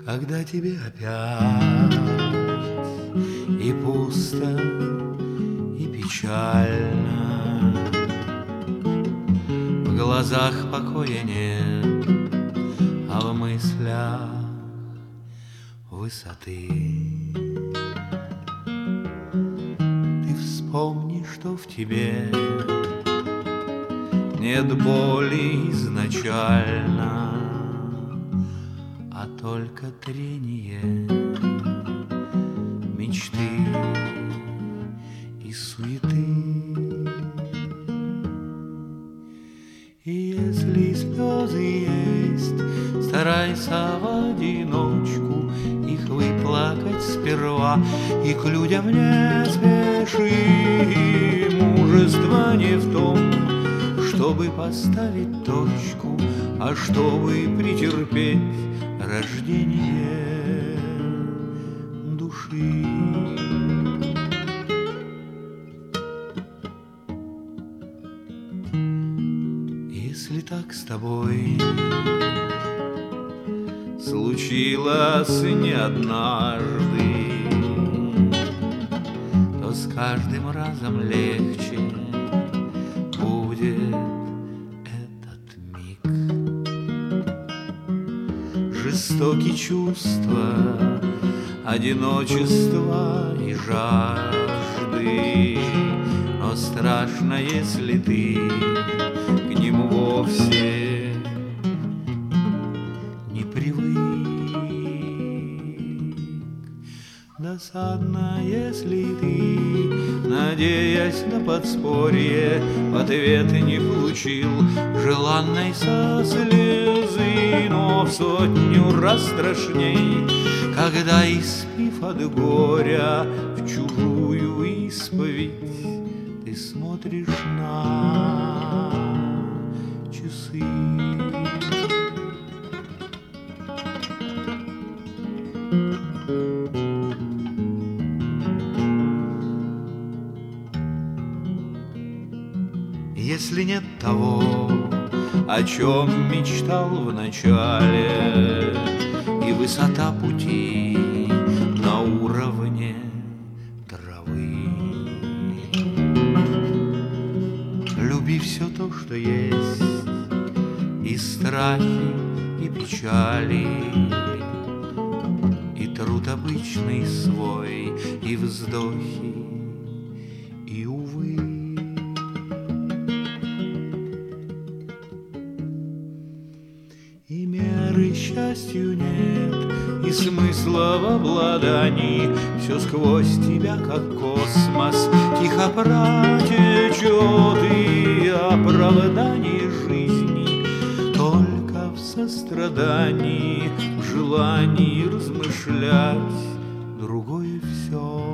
Когда тебе опять и пусто, и печально, в глазах покоя нет, а в мыслях высоты. Ты вспомни, что в тебе нет боли изначально, а только трение мечты и суеты. И если слезы есть, старайся в одиночку их выплакать сперва, и к людям не спеши. Мужество не в том, чтобы поставить точку, а чтобы претерпеть рождение души. Если так с тобой случилось не однажды, то с каждым разом легче будет этот миг. Жестоки чувства, одиночества и жажды, но страшно, если ты к нему вовсе не привык. Досадно, если ты, надеясь на подспорье, в ответ не получил желанной со слезы, но в сотню раз страшней, когда, испив от горя в чужую исповедь, ты смотришь на часы. Если нет того, о чем мечтал в начале, и высота пути на уровне травы, люби все то, что есть, и страхи, и печали, и труд обычный свой, и вздохи, и увы. И меры счастью нет, и смысла в обладании. Все сквозь тебя, как космос, тихо протечет, и оправдание жизни только в сострадании, в желании размышлять. Другое все